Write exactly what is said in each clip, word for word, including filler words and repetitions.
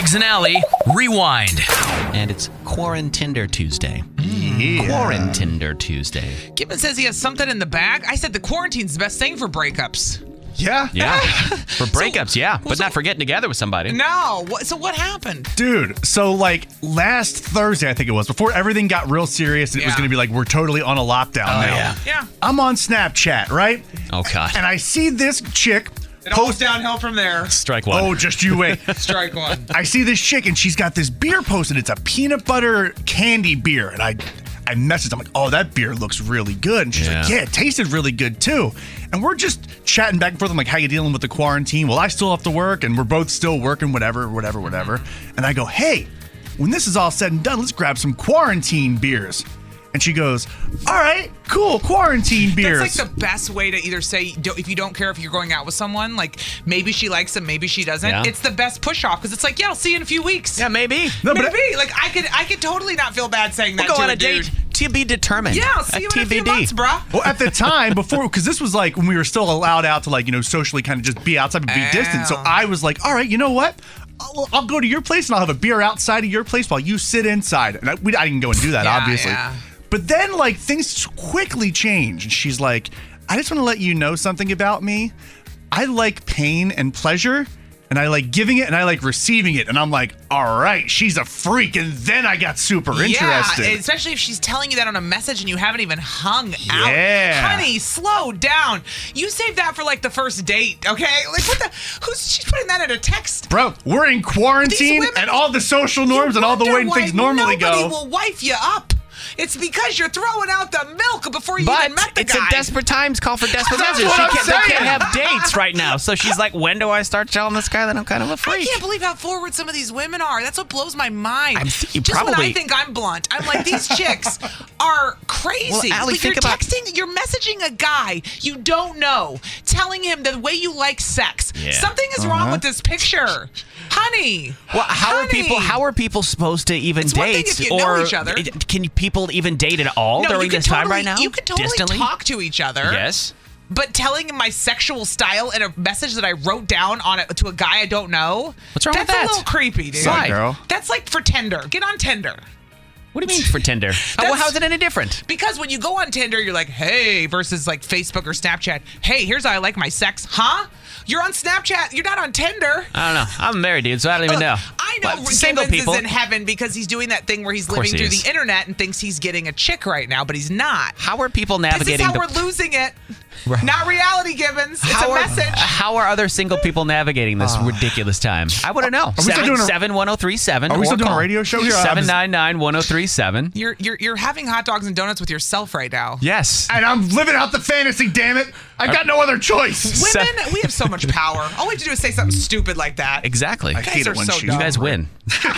Riggs and Alley, Rewind. And it's Quarantinder Tuesday. Yeah. Quarantinder Tuesday. Gibbon says he has something in the bag. I said the quarantine's the best thing for breakups. Yeah. Yeah. For breakups, So- yeah. But so- not for getting together with somebody. No. What, so what happened? Dude, so like last Thursday, I think it was, before everything got real serious, and it was Yeah. going to be like, we're totally on a lockdown now. yeah. Yeah. I'm on Snapchat, right? Oh, God. And I see this chick It all post. downhill from there. Strike one. Oh, just you wait. Strike one. I see this chick, and she's got this beer posted. It's a peanut butter candy beer. And I I messaged, I'm like, oh, that beer looks really good. And she's like, Yeah. yeah, it tasted really good too. And we're just chatting back and forth. I'm like, how you dealing with the quarantine? Well, I still have to work, and we're both still working, whatever, whatever, whatever. And I go, hey, when this is all said and done, let's grab some quarantine beers. And she goes, all right, cool, quarantine beers. That's like the best way to either say, don't- if you don't care if you're going out with someone, like maybe she likes them, maybe she doesn't. Yeah. It's the best push off because it's like, yeah, I'll see you in a few weeks. Yeah, maybe. No, but Maybe. Like I could I could totally not feel bad saying that We'll go to on a a date dude. to be determined. Yeah, I'll see you in a few T B D. months, bruh. Well, at the time, before, because this was like when we were still allowed out to like, you know, socially kind of just be outside and be Oh. distant. So I was like, all right, you know what? I'll, I'll go to your place and I'll have a beer outside of your place while you sit inside. And I, we, I didn't go and do that, Yeah, obviously. yeah. But then, like, things quickly change. And she's like, I just want to let you know something about me. I like pain and pleasure. And I like giving it and I like receiving it. And I'm like, all right, she's a freak. And then I got super interested. Yeah, especially if she's telling you that on a message and you haven't even hung Yeah. out. Honey, slow down. You save that for like the first date, okay? Like what the? Who's she's putting that in a text? Bro, we're in quarantine These women- and all the social norms You and all the wonder way why things normally nobody go. will wife you up. It's because you're throwing out the milk before you But even met the it's guy. a desperate times call for desperate That's measures. what She I'm can't, they saying. can't have dates right now. So she's like, when do I start telling this guy that I'm kind of a I freak? can't believe how forward some of these women are. That's what blows my mind. I'm th- Just when probably- I think I'm blunt, I'm like, these chicks are crazy. Well, Allie, like think you're about- texting, you're messaging a guy you don't know, telling him the way you like sex. Yeah. Something is Uh-huh. wrong with this picture, honey. Well, how are honey. people? How are people supposed to even It's one date? thing if you or know each other. can people even date at all No, during you can this totally, time right now? You can totally Distantly? talk to each other. Yes. But telling him my sexual style in a message that I wrote down on it to a guy I don't know. What's wrong that's with that? a little creepy, dude. Sorry, girl. That's like for Tinder. Get on Tinder. What do you mean for Tinder? How, That's- how's it any different? Because when you go on Tinder, you're like, hey, versus like Facebook or Snapchat. Hey, here's how I like my sex. Huh? You're on Snapchat. You're not on Tinder. I don't know. I'm married, dude, so I don't even Look, know. I know But single Gibbons people. is in heaven because he's doing that thing where he's course living he through is. the internet and thinks he's getting a chick right now, but he's not. How are people This is navigating how the? we're losing it. Not reality, Gibbons. It's how a are, message. How are other single people navigating this ridiculous time? I want to know. we still doing a- seven one zero three seven. Are we still doing a radio show here? seven nine nine one zero three seven. You're you're you're having hot dogs and donuts with yourself right now. Yes. And I'm living out the fantasy, damn it. I got no other choice. Women, we have so much power. All we have to do is say something stupid like that. Exactly. I You guys hate are it when so she- You dumb. guys win.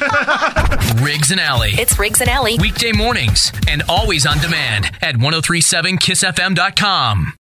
Riggs and Alley. It's Riggs and Alley. Weekday mornings and always on demand at ten thirty-seven kiss f m dot com.